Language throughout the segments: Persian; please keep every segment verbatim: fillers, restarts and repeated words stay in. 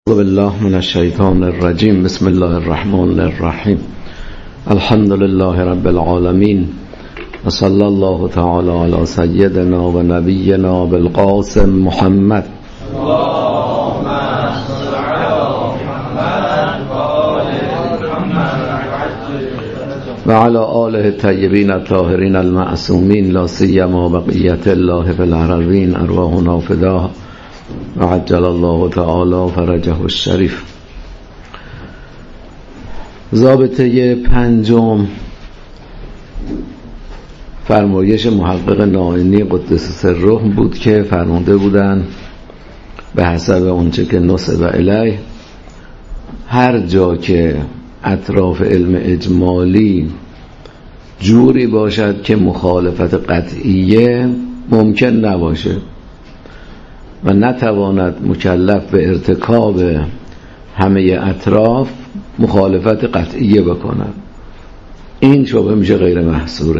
بالله من الشیطان الرجیم. بسم الله الرحمن الرحیم. الحمد لله رب العالمین و صلی الله تعالی علی سیدنا و نبینا بالقاسم محمد و علی آله الطیبین الطاهرین المعصومین لا سیما بقیت الله فی الارضین ارواحنا فداه و عجل الله تعالی فرجه الشریف. ضابطه پنجم فرمایش محقق نائینی قدس سره بود که فرموده بودن به حسب اونچه که نسب الیه هر جا که اطراف علم اجمالی جوری باشد که مخالفت قطعیه ممکن نباشه و نتواند مکلف به ارتکاب همه اطراف مخالفت قطعیه بکنند، این شبه میشه غیر محصوره.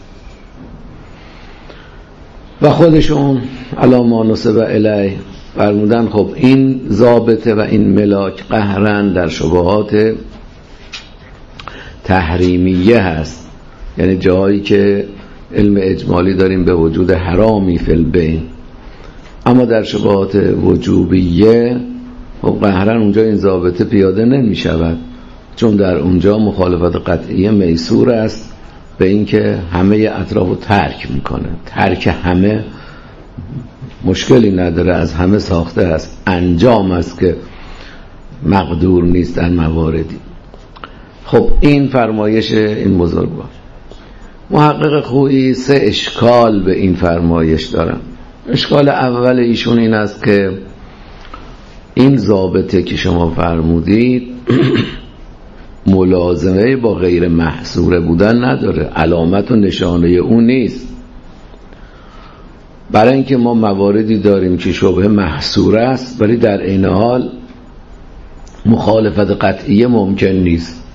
و خودشون علی ما نسب الیه فرمودن خب این ضابطه و این ملاک قهرن در شبهات تحریمیه هست، یعنی جایی که علم اجمالی داریم به وجود حرامی فی البین، اما در شبهات وجوبیه خب قهرن اونجا این ضابطه پیاده نمی شود، چون در اونجا مخالفت قطعیه میسور است به اینکه همه اطراف رو ترک میکنه. ترک همه مشکلی نداره، از همه ساخته است، انجام است که مقدور نیست در مواردی. خب این فرمایش این بزرگوار. محقق خویی سه اشکال به این فرمایش دارن. اشکال اول ایشون این است که این ضابطه که شما فرمودید ملازمه با غیر محصوره بودن نداره، علامت و نشانه اون نیست. برای اینکه ما مواردی داریم که شبه محصوره است ولی در این حال مخالفت قطعیه ممکن نیست،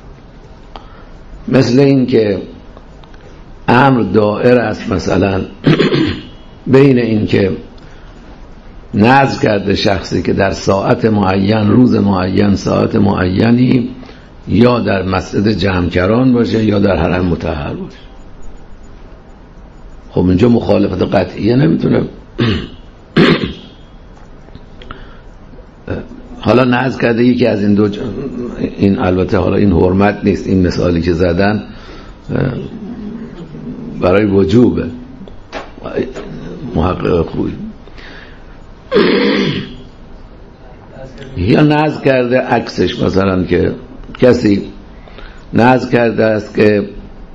مثل این که امر دائر است مثلا بین این که نذر کرده شخصی که در ساعت معین روز معین ساعت معینی یا در مسجد جمع‌کران باشه یا در حرم مطهر باشه. خب اینجا مخالفت قطعیه نمیتونه حالا نذر کرده یکی از این دو ج... این البته حالا این حرمت نیست، این مثالی که زدن برای وجوبه محقق خوبی، یا نذر کرده عکسش، مثلا که کسی نذر کرده است که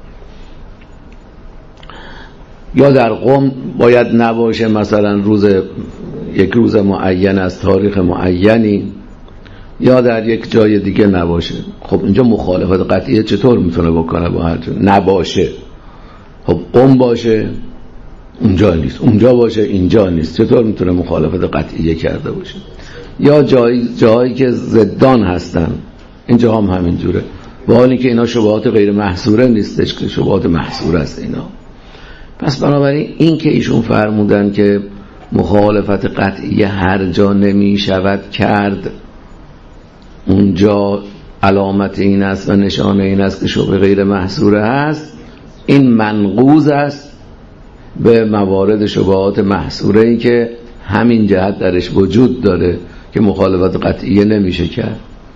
یا در قم باید نباشه مثلا روز یک روز معین از تاریخ معینی یا در یک جای دیگه نباشه. خب اینجا مخالفت قطعیه چطور میتونه بکنه با هر جا نباشه؟ خب قم باشه اونجا نیست، اونجا باشه اینجا نیست، چطور میتونه مخالفت قطعیه کرده باشه؟ یا جایی جایی که ضدان هستن، اینجا هم همینجوره، با حالی که اینا شبهات غیر محصوره نیستش که شبهات محصوره است اینا. پس بنابراین این که ایشون فرمودن که مخالفت قطعیه هر جا نمی شود کرد، اونجا علامت این است و نشانه این است که شبه غیر محصوره هست، این منقوض است به موارد شبهات محصوره ای که همین جهت درش وجود داره که مخالفت قطعیه نمیشه کرد.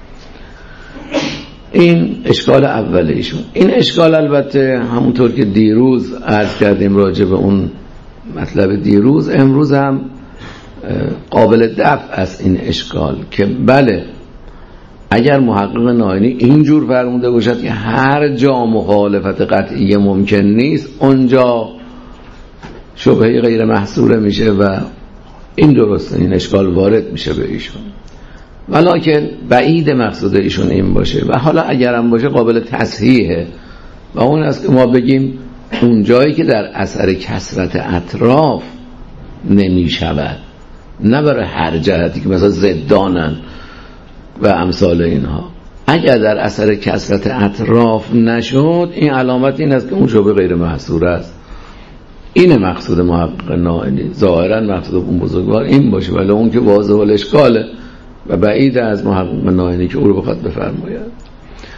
این اشکال اول ایشون. این اشکال البته همونطور که دیروز عرض کردیم راجع به اون مطلب دیروز، امروز هم قابل دفع است این اشکال، که بله اگر محقق نائینی اینجور فرموده باشد که هر جا مخالفت قطعیه ممکن نیست اونجا شبهه غیر محصوره میشه و این درسته، این اشکال وارد میشه به ایشون، ولکن بعید مقصود ایشون این باشه و حالا اگرم باشه قابل تصحیحه و اون است که ما بگیم اون جایی که در اثر کثرت اطراف نمیشود، نه برای هر جهتی که مثلا ضدانن و امثال اینها، اگر در اثر کثرت اطراف نشد این علامت این است که اون شبه غیر محصوره است. این مقصود محقق نائینی، ظاهرا مقصود اون بزرگوار این باشه، ولی اون که واضح و اشکاله و بعید از محقق ناینی که او رو بخواد بفرماید.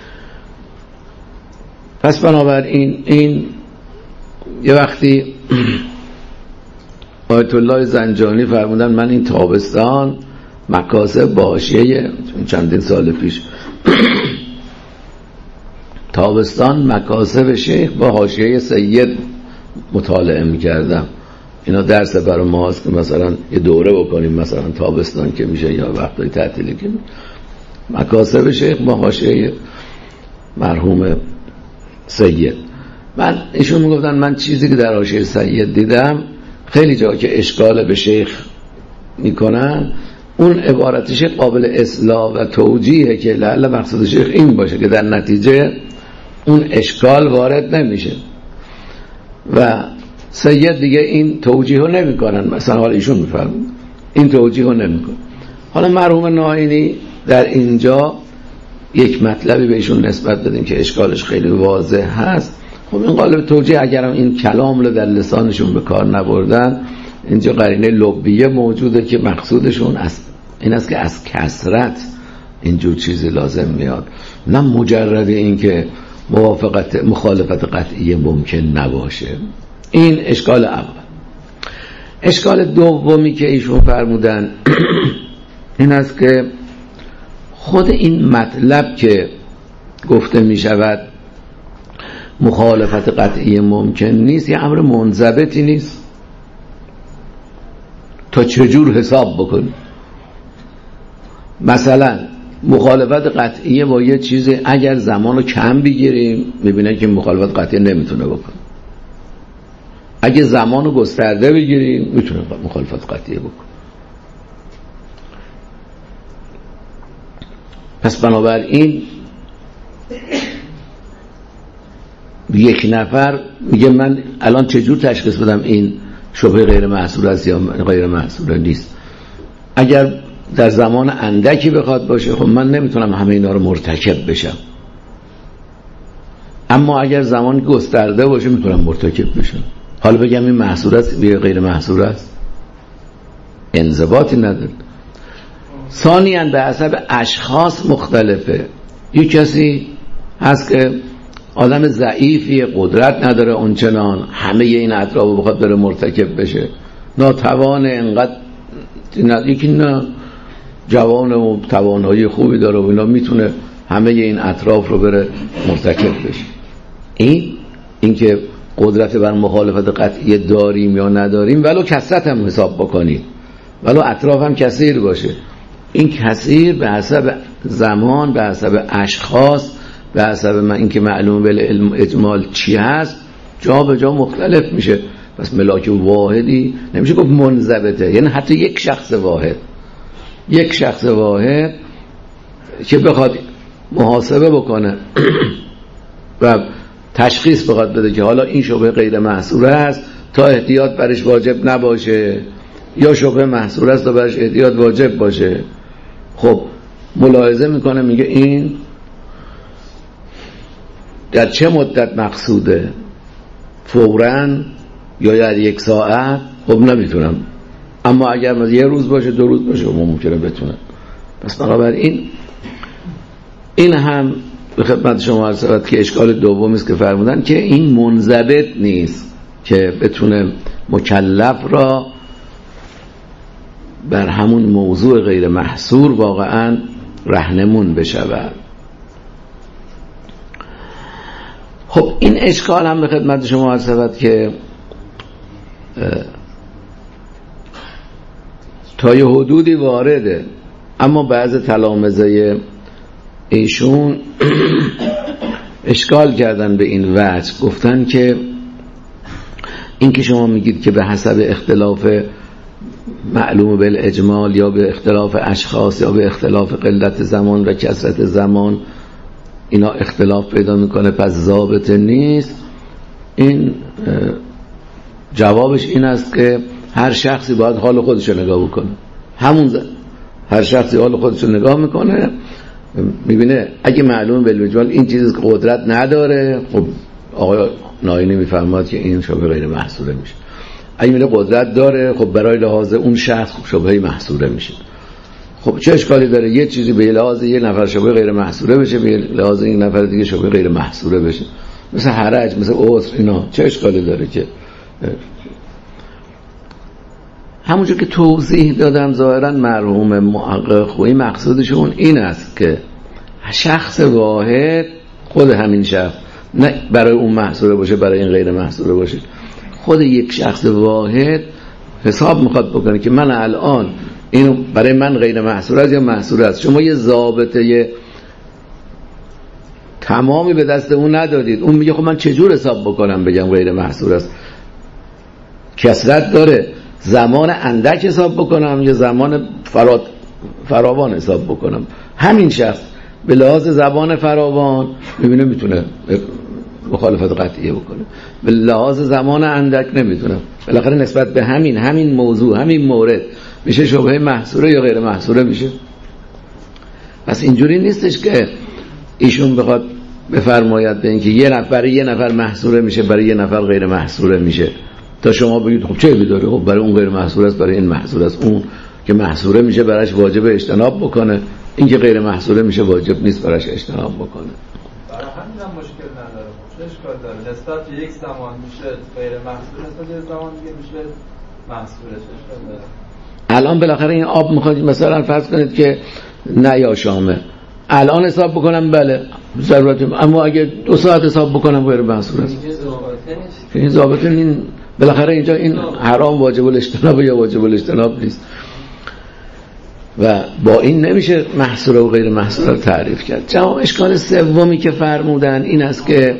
پس بنابراین این یه وقتی آیت الله زنجانی فرمودن من این تابستان مکاسب با حاشیه چندین سال پیش تابستان مکاسب شیخ با حاشیه سید مطالعه می‌کردم. اینا درس برای ما هست که مثلا یه دوره بکنیم، مثلا تابستان که میشه یا وقتی تعطیلی که مکاسب شیخ با حاشیه مرحوم سید. من ایشون میگفتن من چیزی که در حاشیه سید دیدم خیلی جا که اشکال به شیخ میکنن اون عبارتش قابل اصلاح و توجیهه که لعل مقصود شیخ این باشه که در نتیجه اون اشکال وارد نمیشه و سید دیگه این توجیه رو نمی کنن. مثلا حالا ایشون میفرمون این توجیه رو نمی کنن. حالا مرحوم ناینی در اینجا یک مطلبی بهشون نسبت دادیم که اشکالش خیلی واضح هست. خب این قالب توجیه اگرم این کلام رو در لسانشون به کار نبردن، اینجا قرینه لبیه موجوده که مقصودشون از این است که از کثرت اینجور چیزی لازم میاد، نه مجرد این که موافقت مخالفت قطعی ممکن نباشه. این اشکال اول. اشکال دومی که ایشون فرمودن این است که خود این مطلب که گفته می شود مخالفت قطعی ممکن نیست یه امر منضبطی نیست. تا چجور حساب بکنی؟ مثلا مخالفت قطعی با یه چیز اگر زمانو کم بگیریم میبینه که مخالفت قطعی نمیتونه بکنه، اگه زمانو گسترده بگیریم میتونه مخالفت قطعی بکنه. پس بنابراین یک نفر میگه من الان چجور تشخیص بدم این شبه غیر محصور است یا غیر محصور نیست؟ اگر در زمان اندکی بخواد باشه خب من نمیتونم همه اینا رو مرتکب بشم، اما اگر زمان گسترده باشه میتونم مرتکب بشم. حالا بگم این محصور است یا غیر محصور است، انضباطی نداره. ثانیاً به حسب اشخاص مختلفه. یک کسی هست که آدم ضعیفی، قدرت نداره اونچنان همه این اطراف بخواد بره مرتکب بشه، ناتوانه انقدر، یکی نه جوان و توانایی خوبی داره و اینا میتونه همه این اطراف رو بره مرتکب بشه. این اینکه قدرت بر مخالفت قطعی داریم یا نداریم، ولو کثرت هم حساب بکنید، ولو اطراف هم کثیر باشه، این کثیر به حسب زمان، به حسب اشخاص، به حسب من اینکه معلوم به علم اجمال چی هست جا به جا مختلف میشه. پس ملاک واحدی نمیشه گفت منضبطه، یعنی حتی یک شخص واحد یک شخص واحد که بخواد محاسبه بکنه و تشخیص بخواد بده که حالا این شبه غیر محصور است تا احتیاط برش واجب نباشه یا شبه محصور است تا برش احتیاط واجب باشه، خب ملاحظه میکنه میگه این در چه مدت مقصوده، فوراً یا در یک ساعت؟ خب نمیتونم، اما اگر یه روز باشه دو روز باشه ممکنه بتونه. پس بنابراین این هم به خدمت شما عرض شود که اشکال دومی است که فرمودن که این منضبط نیست که بتونه مکلف را بر همون موضوع غیر محصور واقعا رهنمون بشود. خب این اشکال هم به خدمت شما عرض شود که تا یه حدودی وارده، اما بعض تلامذه ایشون اشکال کردن به این وجه، گفتن که این که شما میگید که به حسب اختلاف معلوم بالاجمال یا به اختلاف اشخاص یا به اختلاف قلت زمان و کثرت زمان اینا اختلاف پیدا میکنه پس ضابط نیست، این جوابش این است که هر شخصی باید حال خودش رو نگاه بکنه. همون زن. هر شخصی حال خودش رو نگاه میکنه میبینه اگه معلوم بالاجمال این چیزی که قدرت نداره، خب آقای ناینی میفرماد که این شبه غیر محصوره میشه. اگه میبینه قدرت داره، خب برای لحاظ اون شخص خب شبه محصوره میشه. خب چه اشکالی داره یه چیزی به لحاظ یه نفر شبیه غیر محصوره بشه، به لحاظ این نفر دیگه شبیه غیر محصوره بشه، مثل حرج، مثل عسر، اینا چه اشکالی داره که همونجور که توضیح دادم ظاهرا مرحوم محقق خویی مقصودشون این است که شخص واحد خود همین شخص، نه برای اون محصوره باشه برای این غیر محصوره باشه، خود یک شخص واحد حساب میخواد بکنه که من الان اینو برای من غیر محصوره است یا محصوره است. شما یه ضابطه یه تمامی به دست اون ندادید، اون میگه خب من چجور حساب بکنم بگم غیر محصوره است؟ کثرت داره، زمان اندک حساب بکنم یا زمان فراد فراوان حساب بکنم؟ همین شخص به لحاظ زبان فراوان میبینه میتونه مخالفت قطعیه بکنه، به لحاظ زمان اندک نمیتونه. بالاخره نسبت به همین همین موضوع همین مورد میشه شبهه محصوره یا غیر محصوره میشه. پس اینجوری نیستش که ایشون بخواد بفرماید به اینکه یه نفر برای یه نفر محصوره میشه برای یه نفر غیر محصوره میشه تا شما بگید خب چه بیداره، خب برای اون غیر محصوره است برای این محصوره است، اون که محصوره میشه براش واجب اجتناب بکنه، این که غیر محصوره میشه واجب نیست براش اجتناب بکنه. برای همین هم مشکل نداره، چه اشکال داره؟ نسبت به یک زمان میشه غیر محصوره، نسبت به زمان دیگه میشه محصوره، چه اشکال داره؟ الان بالاخره این آب میخواد مثلا فرض کنید که نه یا شامه، الان حساب بکنم بله ضرورت، اما اگه دو ساعت حساب بکنم غیر محصوره است. این ضابطه این بالاخره اینجا این حرام واجب الاجتناب یا واجب الاجتناب نیست و با این نمیشه محصوره و غیر محصوره رو تعریف کرد. جواب اشکال سومی که فرمودن این است که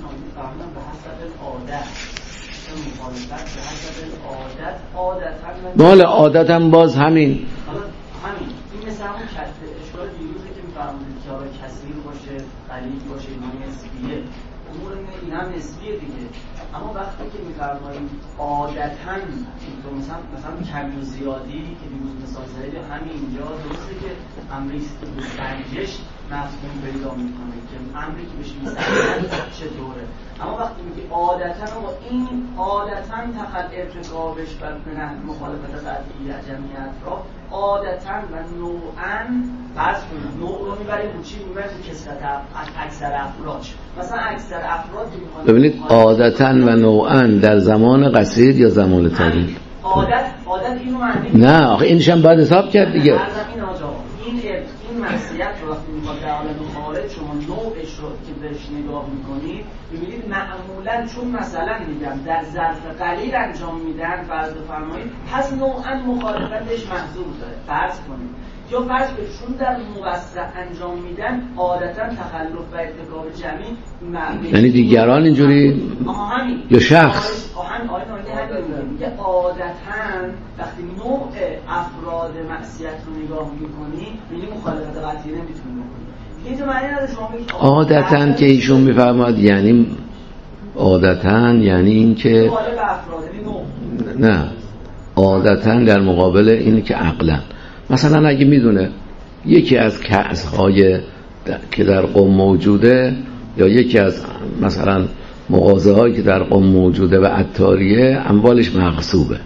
مال عادت هم باز همین همین این مثل همون اشکال دیروزه که میفرمودید که آقای کثیر باشه قلیل باشه اینا نسبیه، امور این هم نسبیه دیگه. اما وقتی که میفرمایید عادتاً مثلا مثلا کمی و زیادی که دیروز مثال زدید همین اینجا درسته که امری است که به سنجش مفهوم پیدا میکنه که امری که بهش میسنجن چطوره، اما وقتی میگی عادتاً و این عادتاً تخل ارتکابش بر مخالفت قطعی جمعیت را عادتاً و نوعاً فرض کنید نوع رو میبریم رو چی؟ میبریم رو کسرت اکثر افراد. مثلا اکثر افراد ببینید عادتاً و نوعاً در زمان قصیر یا زمان طویل؟ عادت عادت اینو معنی نه آخه اینش هم باید حساب کرد دیگه. این آجا این این معصیت رو وقتی میخواد در عالم خارج شما نوعش رو که بهش نگاه میکنید ببینید معمولا چون مثلا میگم در ظرف قلیل انجام میدن فرض بفرمایید پس نوعا مخالفتش محظور داره فرض کنید، یا فرض کنید چون در موسع انجام میدن عادتا تخلف و ارتکاب جمعی معمولی، یعنی دیگران اینجوری یا شخص آهن آهن آهن میگه عادتا وقتی نوع افراد معصیت رو نگاه میکنی میگه مخالفت قطعی نمیتونی بکنی. این تو معنی نداره شما بگید عادتا که ایشون میفرماد یعنی عادتا یعنی این که مخالف افراد نوع نه عادتا در مقابل اینه که عقلا مثلا اگه میدونه یکی از کأس‌های که در قوم موجوده یا یکی از مثلا مغازه هایی که در قوم موجوده و عطاریه اموالش مغصوبه،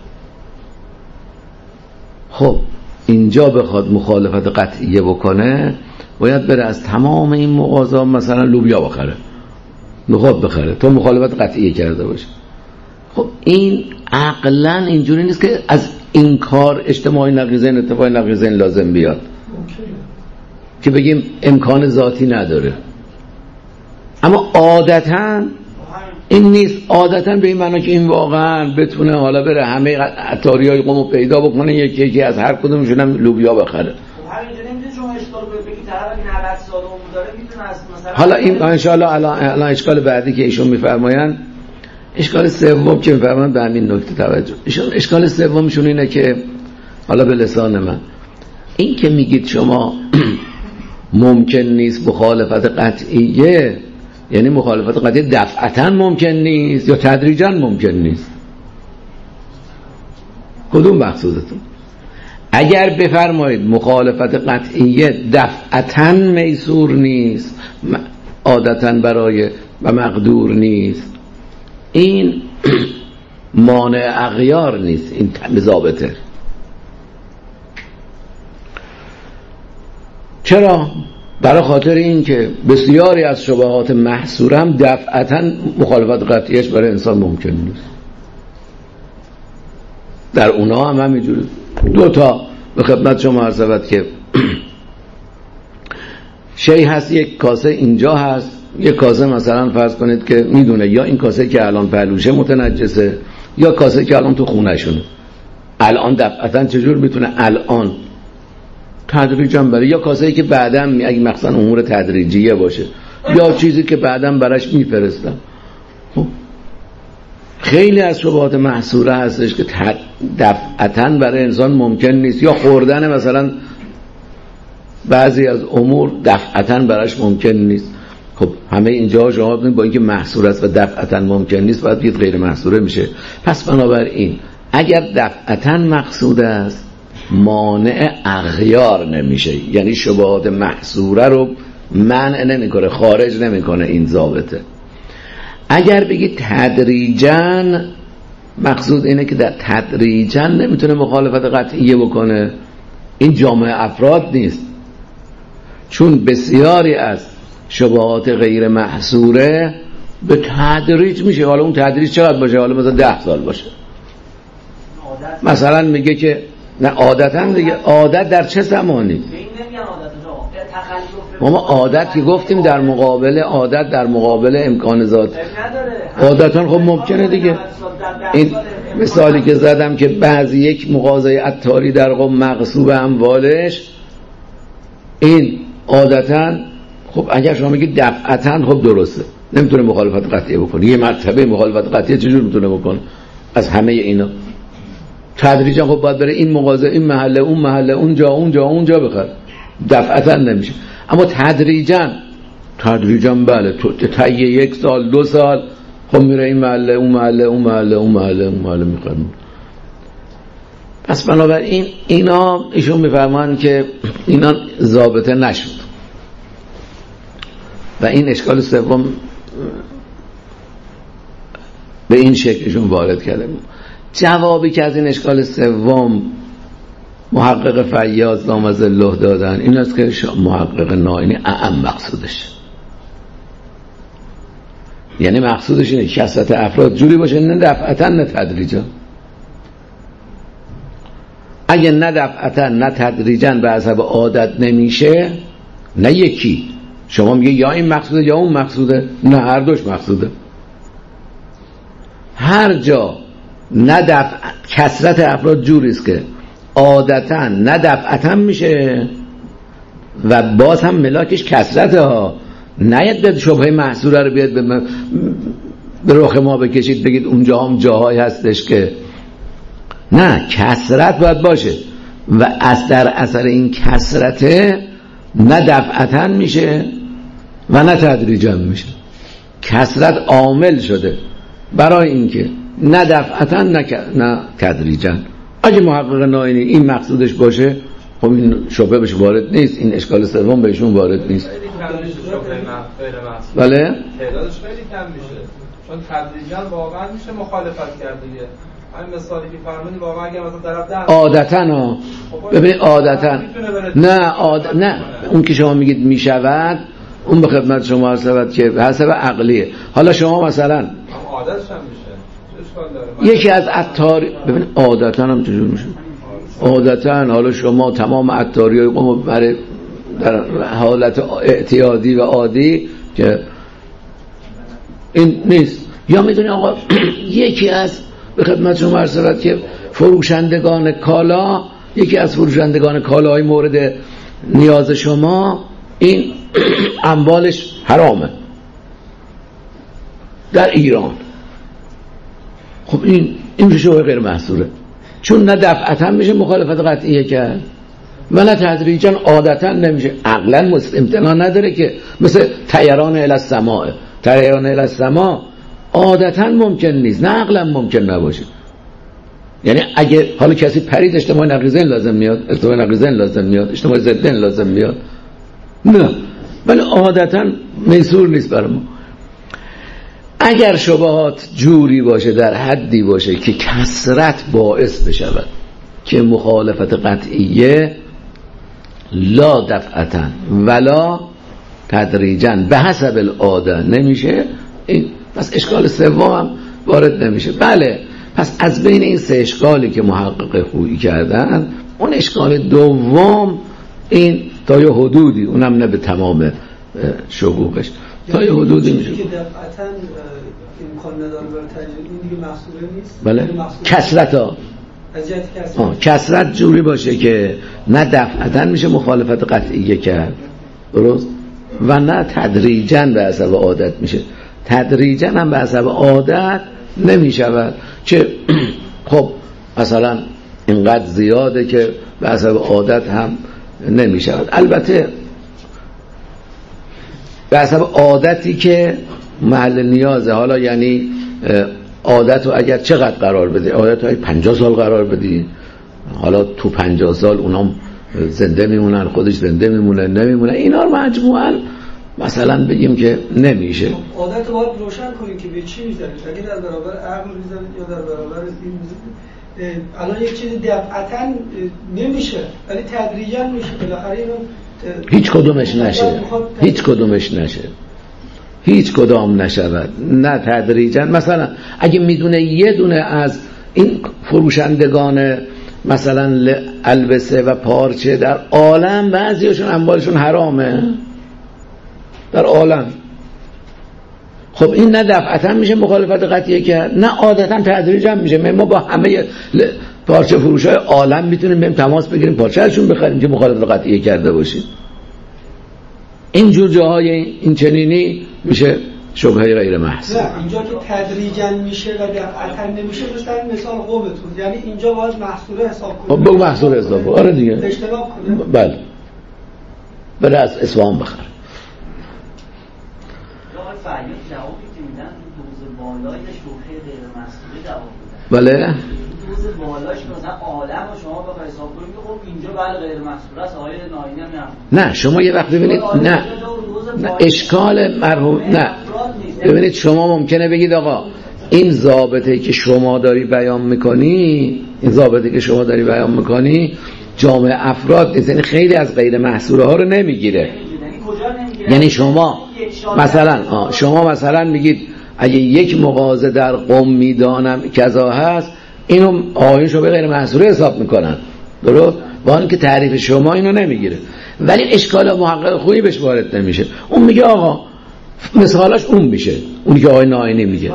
خب اینجا بخواد مخالفت قطعیه بکنه باید بره از تمام این مغازه ها مثلا لوبیا بخره، نخود بخره تا مخالفت قطعیه کرده باشه. خب این عقلا اینجوری نیست که از این کار اجتماعی نقیضین اتفاقی نقیضین لازم بیاد که بگیم امکان ذاتی نداره، اما عادتاً این نیست. عادتاً به این معنی که این واقعاً بتونه حالا بره همه عطاریای قومو پیدا بکنه یکی یکی از هر کدومشون هم لوبیا بخره. حالا این ان شاء الله الان اشکال بعدی که ایشون میفرمایند اشکال سوم که میفرمایند به همین نکته توجه. ایشون اشکال سومشون اینه که حالا به لسان من این که میگید شما ممکن نیست مخالفت قطعیه، یعنی مخالفت قطعی دفعتاً ممکن نیست یا تدریجاً ممکن نیست؟ کدوم مقصودتون؟ اگر بفرمایید مخالفت قطعیه دفعتاً میسور نیست عادتاً برای و مقدور نیست، این مانع اغیار نیست، این ضابطه. چرا؟ برای خاطر این که بسیاری از شبهات محصور هم دفعتا مخالفت قطعیش برای انسان ممکن نیست. در اونا هم همینجوری. دو تا به خدمت شما عرض شود که شی هست، یک کاسه اینجا هست، یک کاسه مثلا فرض کنید که میدونه یا این کاسه که الان پهلوشه متنجسه یا کاسه که الان تو خونه شونه. الان دفعتا چجور میتونه الان تدریجا برای یا کاسه‌ای که بعداً اگه مثلا امور تدریجیه باشه یا چیزی که بعداً براش میفرستم. خب خیلی از شبهات محصوره هستش که دفعتاً برای انسان ممکن نیست، یا خوردن مثلا بعضی از امور دفعتاً براش ممکن نیست. خب همه اینجا شما ببینید با اینکه محصور است و دفعتاً ممکن نیست باید بگید غیر محصوره میشه. پس بنابراین اگر دفعتاً مقصود است مانع اغیار نمیشه، یعنی شبهات محصوره رو منع نمیکنه، خارج نمیکنه این ضابطه. اگر بگید تدریجاً، مقصود اینه که در تدریجاً نمیتونه مخالفت قطعیه بکنه، این جامعه افراد نیست، چون بسیاری از شبهات غیر محصوره به تدریج میشه. حالا اون تدریج چقدر باشه؟ حالا مثلا ده سال باشه. مثلا میگه که نه عادتا دیگه، عادت در چه زمانی؟ ما عادت که گفتیم در مقابل عادت در مقابل امکان ذات عادتا خب ممکنه دیگه. این مثالی که زدم که بعضی یک مغازه عطاری در قم مغصوب اموالش، این عادتا خب اگر شما میگید دفعتا خب درسته، نمیتونه مخالفت قطعیه بکنه. یه مرتبه مخالفت قطعیه چجور میتونه بکنه از همه اینا؟ تدریجا خب باید بره این مغازه، این محله، اون محله، اونجا اونجا اونجا بخره، دفعتا نمیشه. اما تدریجا تدریجا بله، طی یک سال دو سال خب میره این محله اون محله اون محله اون محله اون محله میخره. پس بنابراین اینا ایشون میفرمان که اینا ضابطه نشد و این اشکال سوم به این شکلشون وارد کرده. جوابی که از این اشکال سوم محقق فیاض دام ظله دادن این است که محقق نائینی اعم مقصودش، یعنی مقصودش اینه کثرت افراد جوری باشه نه دفعتا نه تدریجا. اگه نه دفعتا نه تدریجا به حسب عادت نمیشه، نه یکی شما میگه یا این مقصوده یا اون مقصوده، نه هر دوش مقصوده. هر جا نه دفع کثرت افراد جوری است که عادتا نه دفعتا میشه و باز هم ملاکش کثرته ها، نیاد به شبهه محصوره رو بیاد به, م... به رخ ما بکشید بگید اونجا هم جاهایی هستش که نه، کثرت باید باشه و از در اثر این کثرته نه دفعتا میشه و نه تدریجا میشه. کثرت عامل شده برای اینکه نه دفعتا نه, نه تدریجا. اگه محقق نائینی این مقصودش باشه خب این شبهه بهش وارد نیست، این اشکال سوم بهشون وارد نیست. بله تعدادش خیلی کم میشه، چون تدریجا واقعا میشه مخالفت کرد دیگه. همین مثالی که فرمودی واقعا اگه مثلا طرف ده عادتا ها ببین عادتا نه عاد... نه اون که شما میگید میشود اون به خدمت شما عرض شود که حسب عقلیه. حالا شما مثلا عادتش هم میشه یکی از عطاری ببین عادتا هم چجور میشه عادتا. حالا شما تمام عطاریای قم برای در حالت اعتیادی و عادی که این نیست، یا میدونی آقا یکی از به خدمت شما عرض شود که فروشندگان کالا، یکی از فروشندگان کالاهای مورد نیاز شما این اموالش حرامه در ایران. خب این این شبهه غیر محصوره، چون نه دفعتا میشه مخالفت قطعیه کرد و نه تدریجا عادتا نمیشه. عقلا امتناع نداره که مثل طیران الی السماء، طیران الی السماء عادتا ممکن نیست، نه عقلا ممکن نباشه. یعنی اگه حالا کسی پرید اجتماع نقیضین لازم میاد، اجتماع نقیضین لازم میاد، اجتماع ضدین لازم میاد، نه، ولی عادتا میسور نیست برای ما. اگر شبهات جوری باشه در حدی باشه که کثرت باعث بشود که مخالفت قطعیه لا دفعتا ولا تدریجا به حسب العاده نمیشه. این پس اشکال سوم هم وارد نمیشه. بله، پس از بین این سه اشکالی که محقق خویی کردن، اون اشکال دوم این تا یه حدودی، اونم نه به تمام شقوقش، تا یه حدودی میشه که دفعتاً امکان نداره برای تجربه، این دیگه محصوله نیست. بله، کسرت ها از جهت کسرت کسرت جوری باشه که نه دفعتاً میشه مخالفت قطعیه کرد، درست، و نه تدریجاً به حسب عادت میشه. تدریجاً هم به حسب عادت نمیشود که خب مثلا اینقدر زیاده که به حسب عادت هم نمیشود. البته به حسب عادتی که محل نیازه. حالا یعنی عادت رو اگر چقدر قرار بده، عادت رو پنجاه سال قرار بدی، حالا تو پنجاه سال اونام زنده میمونن، خودش زنده میمونه نمیمونه، اینا رو مجموعاً مثلا بگیم که نمیشه. عادت رو باید روشن کنیم که به چی میزنید. اگه در برابر عقل میزنید یا در برابر این میزنید، الان یک چیزی دفعتاً نمیشه ولی تدریجاً میشه. بالاخره اینو هیچ کدومش نشه، هیچ کدومش نشه، هیچ کدام نشود، نه تدریجاً. مثلا اگه میدونه یه دونه از این فروشندگان مثلا البسه و پارچه در عالم بعضیشون اموالشون حرامه در عالم، خب این نه دفعتاً میشه مخالفت قطعیه کرد، نه عادتاً تدریجاً میشه. ما با همه پارچه فروشای عالم میتونیم بریم تماس بگیریم پارچه‌شون بخریم که مخالفت قطعیه کرده باشیم. اینجور جاهای این چنینی میشه شبهه غیر محض. نه، اینجا که تدریجاً میشه و دفعتاً نمیشه، مثلا مثال قومتون، یعنی اینجا باید محصوله حساب کنیم. بگو محصوله حساب کنیم. آره دیگه، اجتناب کنیم. بله، بره از اصفهان بخره. فعلی جوابی که میدن دوز بالای شبهه غیر محصوله جواب میدن. بله، دوز بالاش مثلا عالم و شما بخوای حساب کنید خب اینجا بله غیر محصوله است. آیه ناینی هم میگه نه. شما یه وقت ببینید نه, نه اشکال مرحوم نه ببینید، شما ممکنه بگید آقا این ضابطه که شما داری بیان میکنی، این ضابطه که شما داری بیان میکنی جامع افراد نیست، یعنی خیلی از غیر محصوله ها رو نمیگیره. یعنی شما مثلا شما مثلا میگید اگه یک مغازه در قم میدانم کذا هست، اینو آیینشو به غیر محصوله حساب میکنن، درست؟ با اینکه تعریف شما اینو نمیگیره، ولی اشکال محقق خویی بهش وارد نمیشه. اون میگه آقا مثالاش اون میشه، اونی که آقای ناینی میگه.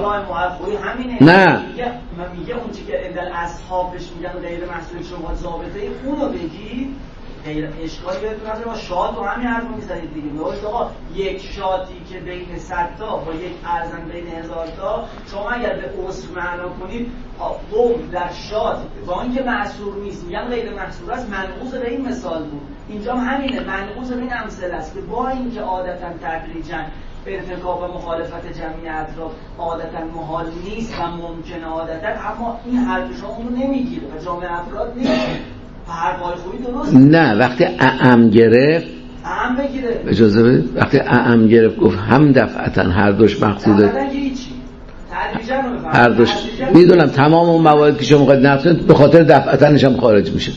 نه، من میگه اون چیزی که اندل اصحابش میگن غیر محصول شما ضابطه اونو بگی غیر اشکالی بهتون هست. ما شاد و همین حرف رو میزنید دیگه. میگوید آقا یک شاتی که بین صد تا با یک ارزن بین هزار تا، شما اگر به اصل معنا کنید قوم در شاد با اینکه معصور نیست میگن غیر محصور است، منقوص به این مثال بود. اینجا هم همینه، منقوص به این امثله است که با اینکه عادتا تدریجا ارتکاب و مخالفت جمعی اطراف عادتا محال نیست و ممکنه عادتا، اما این حرف شما اونو نمیگیره و جامعه افراد نیست. حرفای خوبی درست نه. وقتی اعم گرفت اعم بگیره، اجازه بدید، وقتی اعم گرفت گفت هم دفعتا هر دوش مقصوده، دفعتا که هیچی تدریجا رو بفرمید، هر دوش میدونم تمام اون موارد که شما میخواید نقص کنید به خاطر دفعتنش هم خارج میشه.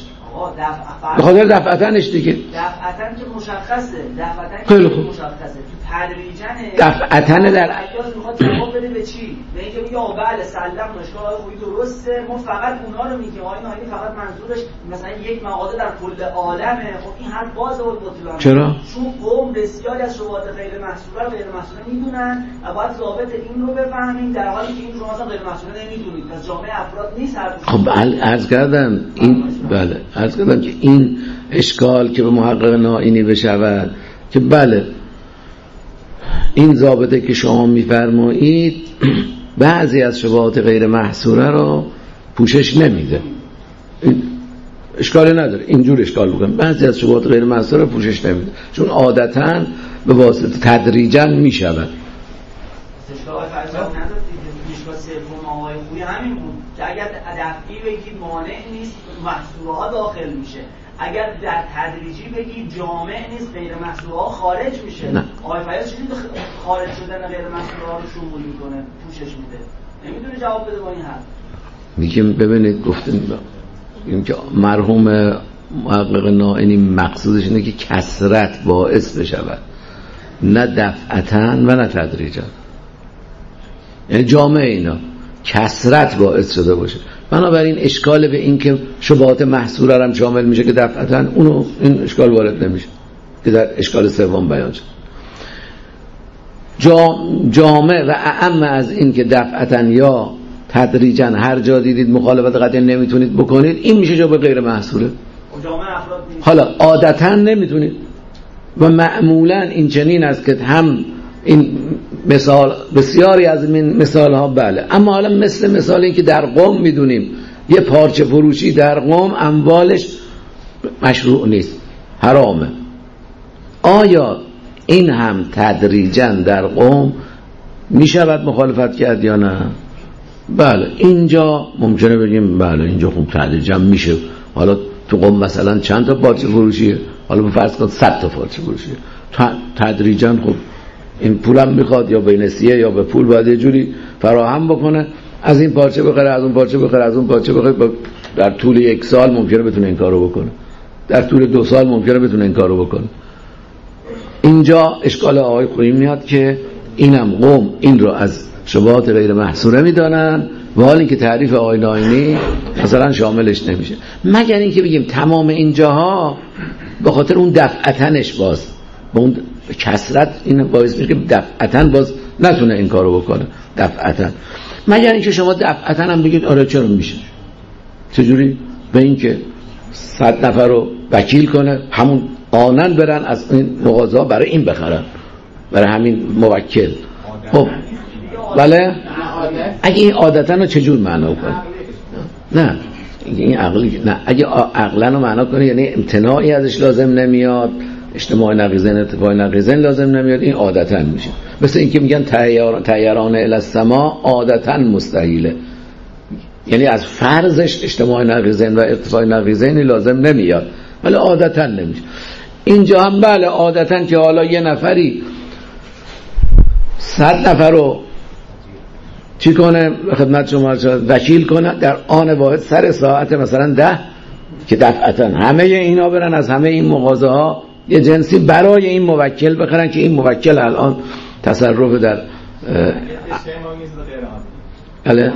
به خاطر دفعتنش دیگه، دفعتن که مشخصه، دفعتن خیلی که خوب مشخصه تدریجاً دفعتن در ایاز میخواد جواب بده به چی؟ به اینکه میگه آ بله سلام مشکل خوبی درسته، ما فقط اونا رو میگیم. آقای ناینی فقط منظورش مثلا یک مقاله در کل عالمه. خب این حرف باز و بطلانه. چرا؟ چون قوم بسیاری از شبهات غیر محصوله رو غیر محصوله میدونن و باید ضابط این رو بفهمیم، در حالی که این رو مثلا غیر محصوله نمیدونید. پس جامعه افراد نیست حرف. خب عرض کردم این بله عرض کردم که این اشکال که به محقق ناینی بشود که بله این ضابطه که شما میفرمایید بعضی از شبهات غیر محصوره رو پوشش نمیده، اشکالی نداره اینجور اشکال بکنم، بعضی از شبهات غیر محصوره رو پوشش نمیده چون عادتاً به واسطه تدریجاً میشود. اشکال فرضا نداره. اشکال سوم آقای خویی همین بود که اگر دفعی بگید مانع نیست محصوره ها داخل میشه، اگر در تدریجی بگید جامع نیست غیر محصوله ها خارج میشه. آقای فیاض چجوری خارج شدن غیر محصوله ها رو شمول میکنه، پوشش میده؟ نمیدونه جواب بده با این حرف. میگیم ببینید گفتیم این که مرحوم محقق نائینی مقصودش اینه که کثرت باعث بشود، نه دفعتاً و نه تدریجاً. یعنی جامعه اینا کثرت باعث شده باشه. بنابراین اشکال به این که شبهات محصوره هم شامل میشه که دفعتاً، اونو این اشکال وارد نمیشه که در اشکال سوم بیان شد. جامع و اعم از این که دفعتاً یا تدریجاً هر جا دیدید مخالفت قطعی نمیتونید بکنید، این میشه جا به غیر محصوره. حالا عادتاً نمیتونید و معمولاً این چنین است که هم این مثال بسیاری از این مثال ها بله، اما حالا مثل مثال این که در قم میدونیم یه پارچه فروشی در قم اموالش مشروع نیست، حرامه. آیا این هم تدریجاً در قم میشود مخالفت کرد یا نه؟ بله، اینجا ممکنه بگیم بله اینجا خوب تدریجاً میشه. حالا تو قم مثلا چند تا پارچه فروشیه، حالا به فرض کن صد تا پارچه فروشیه، تدریجاً خب این پولم میخواد یا به نسیه یا به پول باید یه جوری فراهم بکنه، از این پارچه بخره، از اون پارچه بخره، از اون پارچه بخره. در طول یک سال ممکنه بتونه این کارو بکنه، در طول دو سال ممکنه بتونه این کارو بکنه. اینجا اشکال آقای خویی میاد که اینم قوم این رو از شبهات غیر محصوره میدانن و حال این که تعریف آقای نائینی مثلا شاملش نمیشه، مگر اینکه بگیم تمام اینجاها به خاطر اون دفعتنش باز به اون کثرت این باعث میشه که دفعتن باز نتونه این کارو بکنه دفعتن. مگر اینکه شما دفعتن هم بگید آره چرا میشه، چجوری؟ به این که صد نفر رو وکیل کنه، همون آنن برن از این مغازه برای این بخرن، برای همین موکل. خب بله، اگه این عادتن رو چجور معنا کنه؟ نه این عقلی نه، اگه عقلن رو معنا کنه یعنی امتناعی ازش لازم نمیاد، اجتماع نقیزن اتفاق نقیزن لازم نمیاد، این عادتاً میشه. مثل این که میگن طیران الی السما عادتاً مستحیله، یعنی از فرضش اجتماع نقیزن و اتفاق نقیزنی لازم نمیاد ولی عادتاً نمیشه. اینجا هم بله عادتاً که حالا یه نفری صد نفر رو چی کنه خدمت شما وکیل کنه در آن واحد سر ساعت مثلا ده، که دفعتاً همه اینا برن از همه این مغازه ها یه جنسی برای این موکل بخرن که این موکل الان تصرف در بله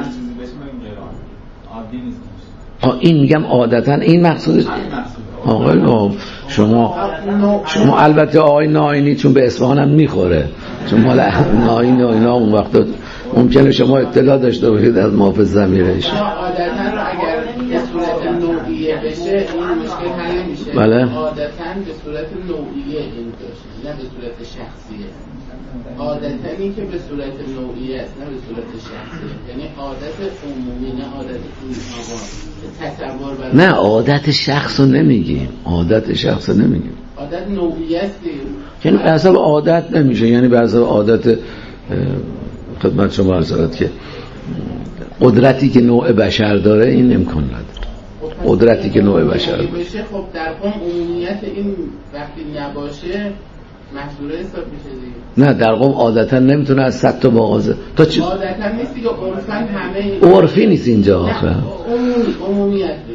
این میگم عادتاً این مقصودش. آقای شما شما البته آقای نائینی چون به اصفهان هم میخوره، چون مال نائینی و اینا اون وقت ممکنه شما اطلاع داشته باشید از محافظ ضمیرش. عادتاً رو اگر به صورت نوعیه بشه این مشکل حل نمیشه. بله. عادتاً به صورت نوعیه این باشه نه به صورت شخصیه. عادتاً این که به صورت نوعیه است نه به صورت شخصیه، یعنی عادت عمومی نه عادت تصور بر نه عادت شخص رو نمیگیم، عادت شخص رو نمیگیم، عادت نوعیه است، یعنی به حساب عادت نمیشه، یعنی به حساب عادت خدمت شما عرض شد که قدرتی که نوع بشر داره این امکان نداره. قدرتی که نوع بشر داره بشه خب در قوم عمومیت این وقتی نباشه محصوره حساب میشه دیگه. نه در قوم عادتا نمیتونه از صد تا مغازه تا چی عادتا نیست دیگه، عرفاً همه عرفی نیست اینجا آخه عمومی عمومیت دیگه.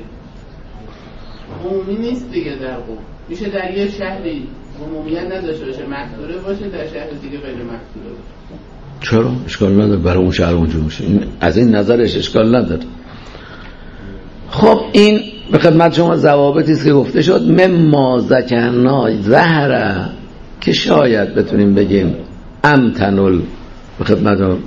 عمومی نیست دیگه در قوم، میشه در یه شهری عمومیت نداشته باشه محصوره باشه، در شهر دیگه غیر محصوره باشه. چرا؟ اشکال نداره، برای اون شهر اونجور میشه، از این نظرش اشکال نداره. خب این به خدمت شما ضوابطی است که گفته شد. مما ذکرنا ظهر که شاید بتونیم بگیم امتنل به خدمت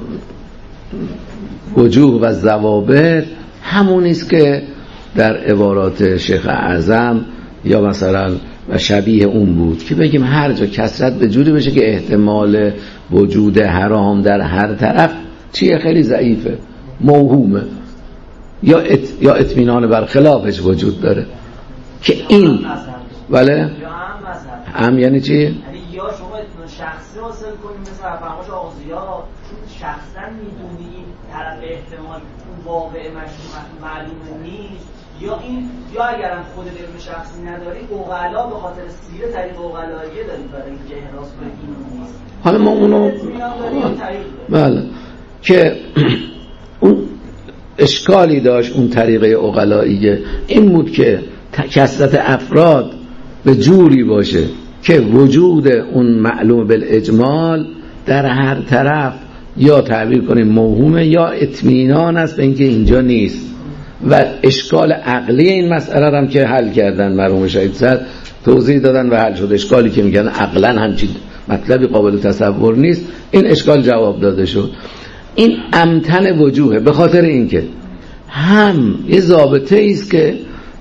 وجوه و ضوابط همونی است که در عبارات شیخ اعظم یا مثلا و شبیه اون بود که بگیم هر جا کثرت به جوری بشه که احتمال وجود حرام در هر طرف چیه خیلی ضعیفه، موهومه، یا ات... یا اطمینان بر خلافش وجود داره که این بله هم یعنی چی؟ یعنی یا شما شخصی حاصل کنید مثل فرمایش آغازیا چون شخصا میدونی طرف احتمال واقع معلوم نیست، یا این یا اگرم خود علم شخصی نداری اوغلا به خاطر سیر طریق اوغلاییه دارید برای اینکه احراز کنید این نیست. حالا ما اونو بله که اون اشکالی داشت اون طریقه اوغلاییه این بود که کثرت افراد به جوری باشه که وجود اون معلوم بالاجمال در هر طرف یا تعبیر کنیم موهومه یا اطمینان است به اینکه اینجا نیست. و اشکال عقلی این مسئله هم که حل کردن مرحوم شهید صدر توضیح دادن و حل شد. اشکالی که میگن عقلا همچین مطلبی قابل تصور نیست، این اشکال جواب داده شد. این امتن وجوهه به خاطر اینکه هم یه ضابطه است که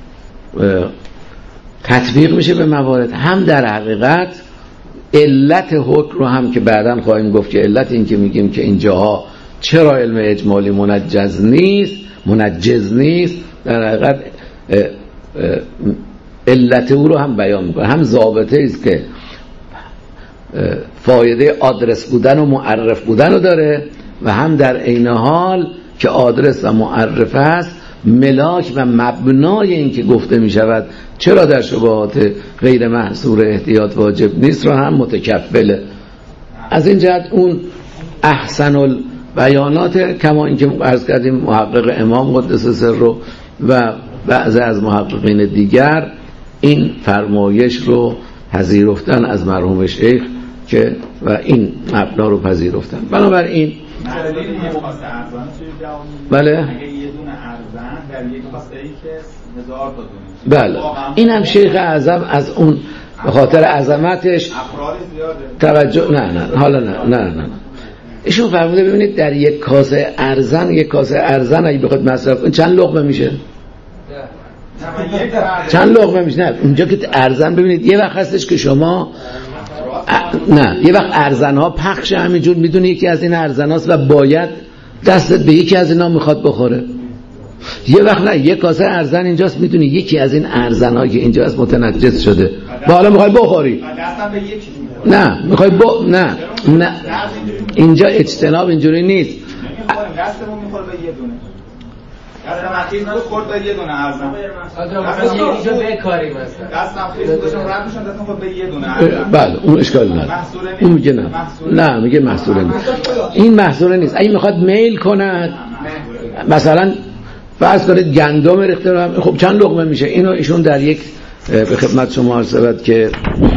تطبیق میشه به موارد، هم در حقیقت علت حکم رو هم که بعداً خواهیم گفت که علت این که میگیم که اینجاها چرا علم اجمالی منجز نیست منجز نیست در حقیقت علت او رو هم بیان میکنه. هم ضابطه است که فایده آدرس بودن و معرف بودن رو داره و هم در عین حال که آدرس و معرف است ملاک و مبنای این که گفته می شود چرا در شبهات غیر محصور احتیاط واجب نیست رو هم متکفله. از این جهت اون احسن البیانات کما اینکه عرض کردیم محقق امام قدس سره و بعضی از محققین دیگر این فرمایش رو پذیرفتن از مرحوم شیخ که و این مبنا رو پذیرفتن. بنابراین بله اگه یه دونه ارزن در یک کاسه‌ای که هزار تا دونه بله این هم شیخ اعظم از اون به خاطر عظمتش توجه نه نه حالا نه نه نه ایشون فرموده ببینید در یک کاسه ارزن یک کاسه ارزن اگه بخواد مصرف کنید چند لقمه میشه؟ چند لقمه میشه؟ نه اونجا که ارزن ببینید یه وقت هستش که شما ا... نه یه وقت ارزن ها پخش همینجور میدونی یکی از این ارزن هاست و باید دستت به یکی از اینا میخواد بخوره. یه وقت نه یه کاسه ارزن اینجاست میدونی یکی از این ارزن ها که اینجاست متنجس شده با حالا میخوای بخوری نه میخوای ب... نه نه اینجا اجتناب اینجوری نیست. دستمون میخوره به یه دونه دستم خیز خورد به یه دونه ارزن آدم یکیشو بکاری مثلا دستم خیز داشتم رد میشن دستم خورد به یه دونه ارزن بله اون اشکال نداره اون میگه نه نه میگه محصوره نیست این محصوره نیست. اگه میخواد میل کند مثلا فرض کنید گندم ریخته رو خب چند لقمه میشه اینو ایشون در یک به خدمت شما عرض شود که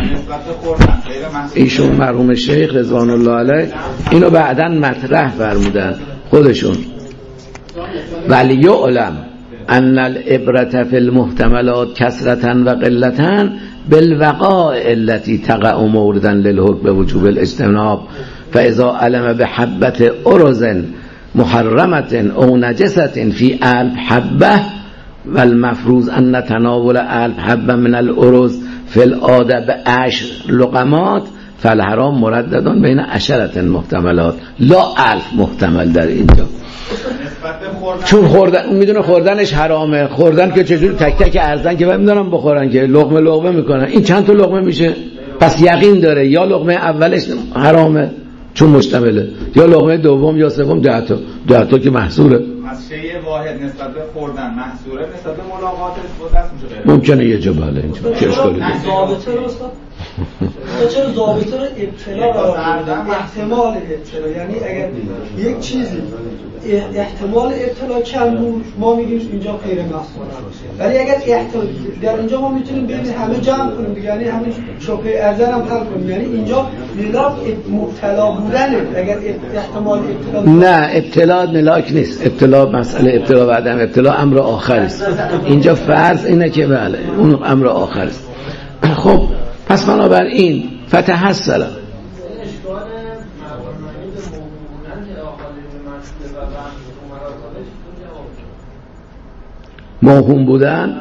ایشون مرحوم شیخ رضوان الله علیه اینو بعداً مطرح فرمودن خودشون ولی یعلم ان العبرة فی المحتملات کثرة و قلة بالوقائع التي تقع موردا للحکم بوجوب الاجتناب فاذا علم بحبة ارز محرمة او نجسة فی الف حبه والمفروض ان تناول الف حبه من الارز فی العاده بعشر لقمات فالحرام مرددان بین عشرة محتملات لا الف محتمل در اینجا چون خوردن اون میدونه خوردنش حرامه خوردن که چجوری تک تک ارزن که میدونم بخورن که لقمه لقمه میکنن این چند تا لقمه میشه پس یقین داره یا لقمه اولش حرامه چون مشتمله یا لقمه دوم یا سوم ده تا ده تا که محصوره از شیء واحد نسبت به خوردن محصوره نسبت به ملاقاتش با دست میشه ممکنه یه جا بله اینجا چه اشکالی داره ضابطه رو استاد چرا ضابطه رو ابتلا و احتمال ابتلا یعنی اگر یک چیزی احتمال ابتلا کم بود ما میگیم اینجا غیر محصول ولی اگر احتمال در اینجا ما میتونیم ببینیم همه جمع کنیم یعنی همه شبهه ارزن هم حل کنیم یعنی اینجا ملاک مبتلا بودنه اگر احتمال ابتلا نه ابتلا ملاک نیست ابتلا مسئله ابتلا و عدم ابتلا امر آخر است اینجا فرض اینه که بله اون امر آخر است. خب پس بنابراین فتحصل موهوم بودن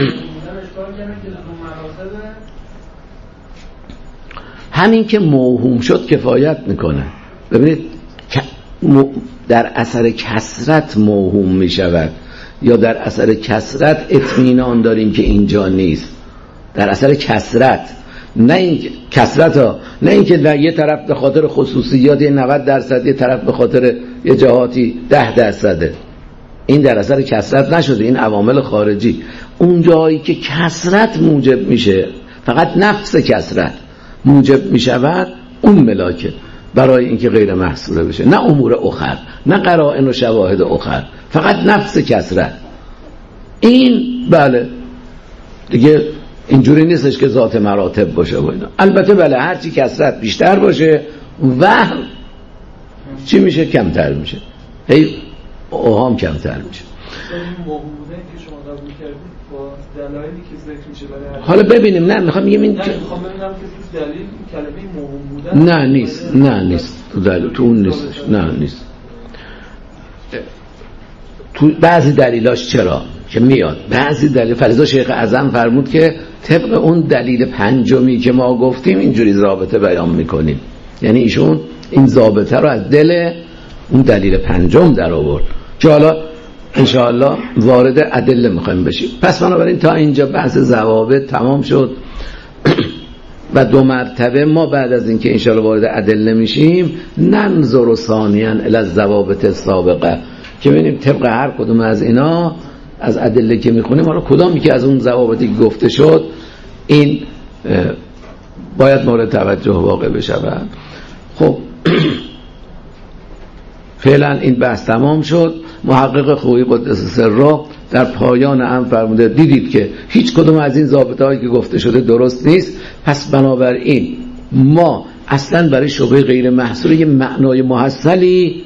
همین که موهوم شد کفایت میکنه. ببینید در اثر کثرت موهوم میشود یا در اثر کثرت اطمینان داریم که اینجا نیست در اثر کثرت نه این کثرت ها نه اینکه در یه طرف به خاطر خصوصیات نود درصد یه طرف به خاطر یه جهاتی ده درصده این در اثر کثرت نشده این عوامل خارجی اون جایی که کثرت موجب میشه فقط نفس کثرت موجب میشود اون ملاکه برای اینکه غیر محصوره بشه نه امور اخر نه قرائن و شواهد اخر فقط نفس کثرت این بله دیگه اینجوری نیستش که ذات مراتب باشه و اینا. البته بله هرچی کثرت بیشتر باشه وهم چی میشه؟ کمتر میشه، هی اوهام کمتر میشه. این موهومه که شما قبول کردید با دلایلی که ذکر میشه برای حالا ببینیم. نه میخوام بگم این نه میخوام ببینم که تو دلیل کلمه موهوم بودن نه نیست، نه نیست تو دلیل تو اون نیست، نه نیست. تو بعضی دلیلاش چرا که میاد، بعضی دلیل فلزا شیخ اعظم فرمود که طبق اون دلیل پنجمی که ما گفتیم اینجوری ضابطه بیان میکنیم، یعنی ایشون این ضابطه رو از دل اون دلیل پنجم در آورد که حالا انشاءالله وارد ادله میخوایم بشیم. پس بنابراین تا اینجا بحث ضوابط تمام شد و دو مرتبه ما بعد از اینکه انشاءالله وارد ادله میشیم ننظر ثانیاً الی الضوابط السابقه که ببینیم طبق هر کدوم از اینا از ادله که میخونیم حالا کدامی که از اون ضوابطی که گفته شد این باید مورد توجه واقع بشه. خب فعلا این بحث تمام شد. محقق خویی قدس سره در پایان هم فرموده دیدید که هیچ کدوم از این ضابطه‌هایی که گفته شده درست نیست، پس بنابراین ما اصلا برای شبهه غیر محصور یه معنای محصلی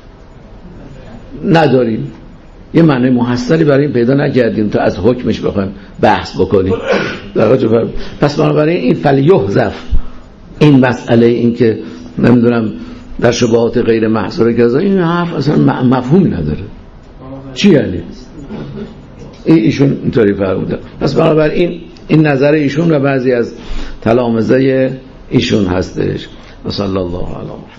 نداریم، یه معنای محصلی برای این پیدا نکردیم تا از حکمش بخوایم بحث بکنیم. پس بنابراین این فلیحذف این مسئله این که نمیدونم در شبهات غیر محصوره که این حرف اصلا مفهومی نداره. چی یعنی؟ ایشون اینطوری فرموده. پس بنابراین این نظر ایشون و بعضی از تلامذه ایشون هستش. و صلی الله علیه